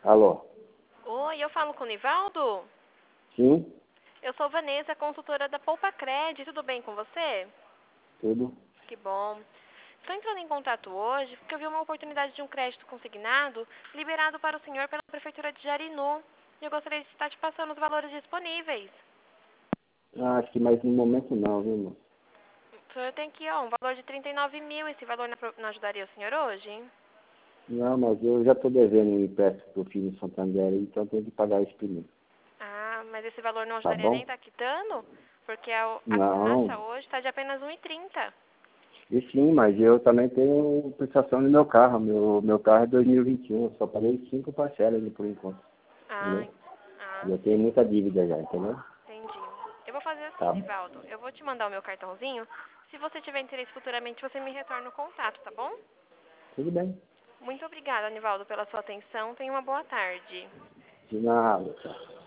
Alô? Oi, eu falo com o Nivaldo? Sim? Eu sou Vanessa, consultora da Poupa Cred. Tudo bem com você? Tudo? Que bom. Estou entrando em contato hoje porque eu vi uma oportunidade de um crédito consignado liberado para o senhor pela Prefeitura de Jarinu. E eu gostaria de estar te passando os valores disponíveis. Ah, acho que mais no momento não, viu, irmão? O senhor tem aqui, um valor de 39 mil. Esse valor não ajudaria o senhor hoje? Não, mas eu já estou devendo um empréstimo pro filho em Santander, então tenho que pagar isso primeiro. Ah, mas esse valor não Tá ajudaria nem bom? estar quitando? Porque a taxa Não. hoje está de apenas 1,30. E sim, mas eu também tenho prestação no meu carro. Meu carro é 2021, eu só paguei 5 parcelas ainda por enquanto. Ah, Entendeu? ah, E eu tenho sim. muita dívida já, entendeu? Entendi. Eu vou fazer assim, Tá. Nivaldo. Eu vou te mandar o meu cartãozinho. Se você tiver interesse futuramente, você me retorna o contato, tá bom? Tudo bem. Muito obrigada, Nivaldo, pela sua atenção. Tenha uma boa tarde. De nada, tá.